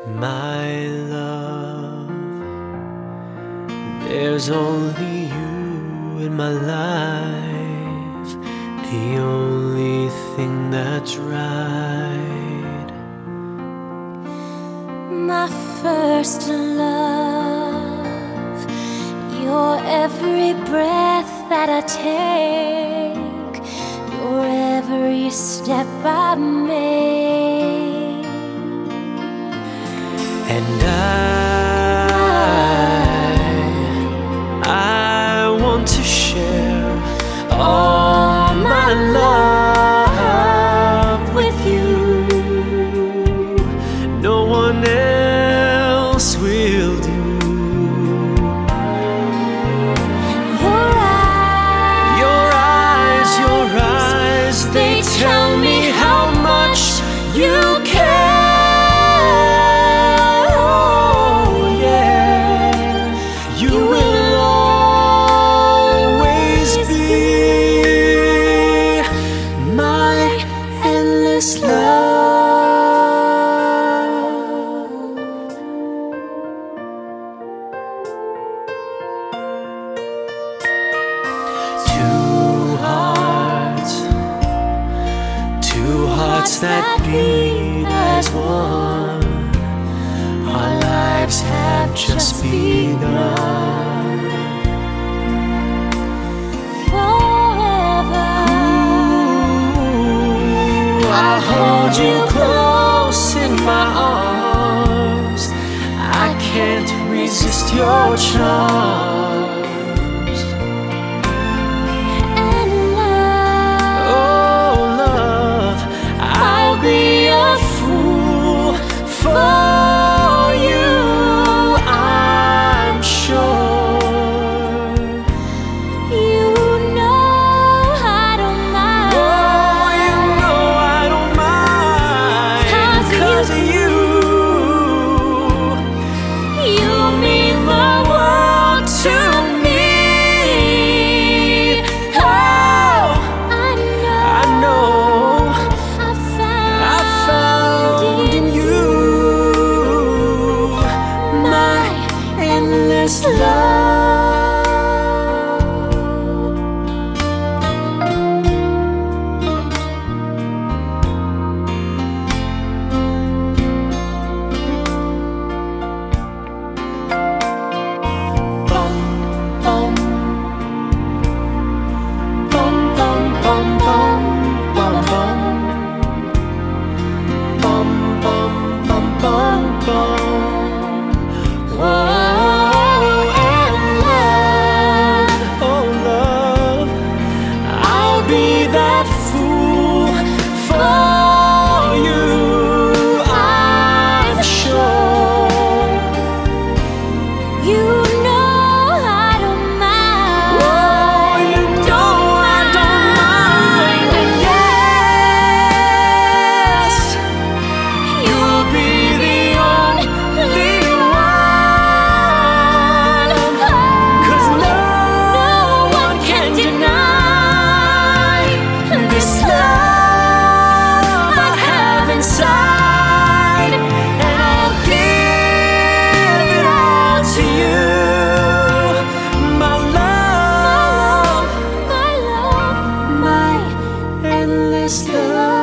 My love, there's only you in my life, the only thing that's right. My first love, your every breath that I take, your every step I make. And I want to share all my love with you. No one else will do. Your eyes, they tell me how much you care. Two hearts that beat as one. Our lives have just begun. Forever, I'll hold you close in my arms. I can't resist your charms. For you, I'm sure. You know I don't mind. Oh, you know I don't mind. 'Cause of you. You mean the world to me. Oh, I know. I found in you endless love. Bum, bum, bum, bum, bum, bum, bum, bum, bum, bum, bum, bum, bum. Love.